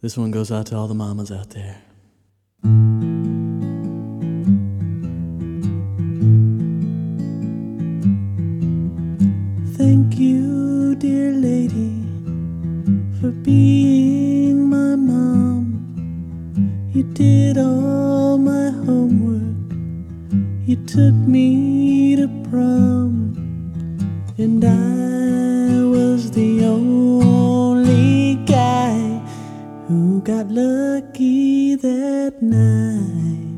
This one goes out to all the mamas out there. Thank you, dear lady, for being my mom. You did all my homework, you took me to prom, and I was the only guy who got lucky that night.